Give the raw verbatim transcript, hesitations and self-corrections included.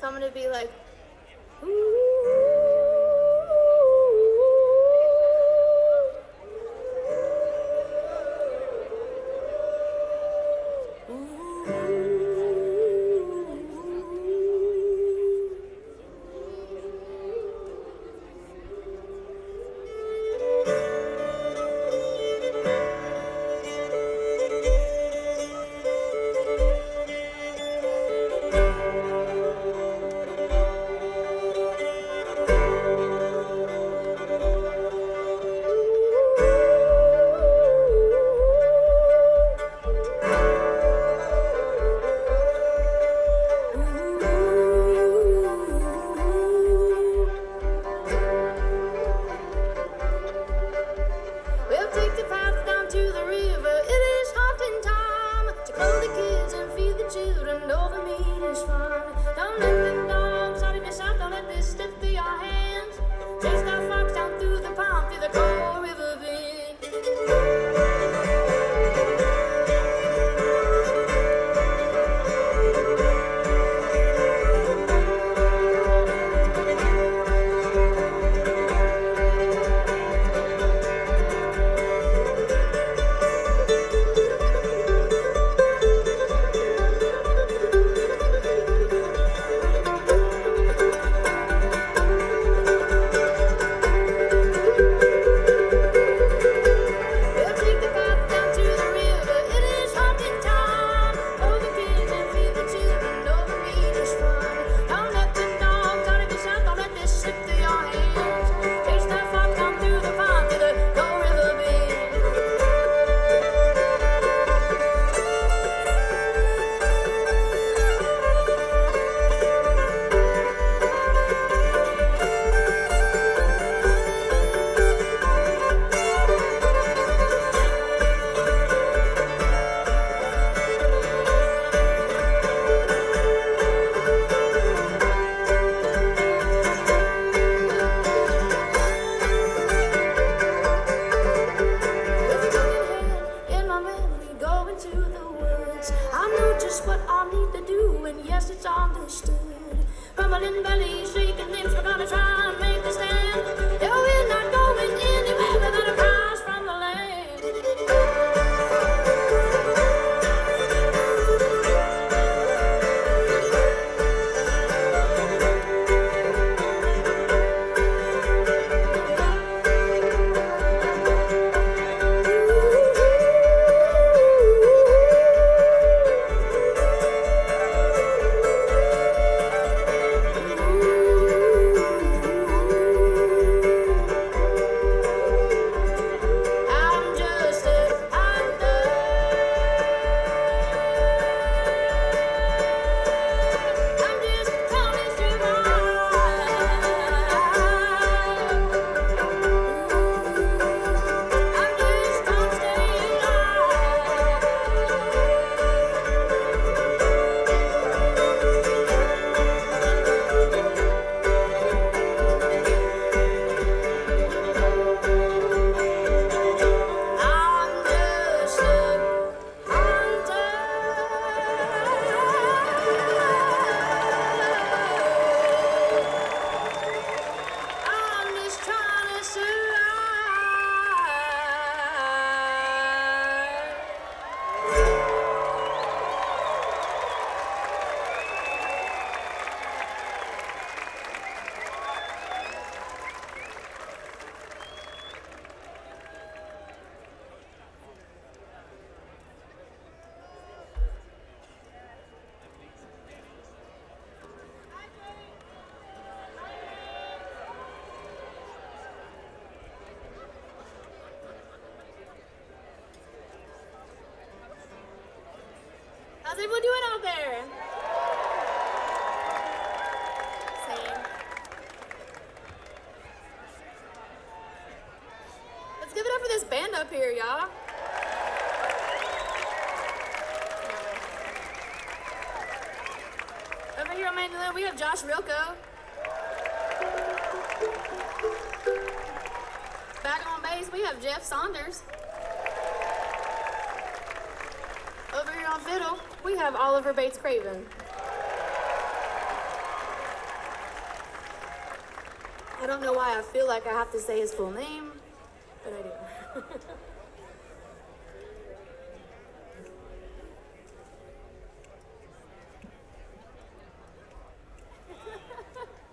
So I'm gonna be like, we'll take the path down to the river. It is hunting time to clothe the kids and feed the children. Over me is fun. Don't let the dogs out of your sight. Don't let this slip through your hands. Chase that fox down through the pond, through the cold river bend. We'll take the path down to the river. It is hunting time. Clothe the kids and feed the children. Over me is fun. Don't let the dogs out of your sight. Don't let this slip through your hands. Chase that fox down through the pond, through the cold river bend. With a broken hand in my memory, going to the woods. I know just what I need to do, and yes, it's understood. Rumbling belly, shaking limbs, we're gonna try and make a stand. Yeah, we're not going anywhere without a prize from the land. I'm just a hunter. I'm just coming to survive. I'm just gonna stay alive. I'm just a hunter. I'm just trying to survive. How's everyone doing out there? Same. Let's give it up for this band up here, y'all. Over here on mandolin, we have Josh Rilko. Back on bass, we have Jeff Saunders. Over here on fiddle, we have Oliver Bates Craven. I don't know why I feel like I have to say his full name, but I do.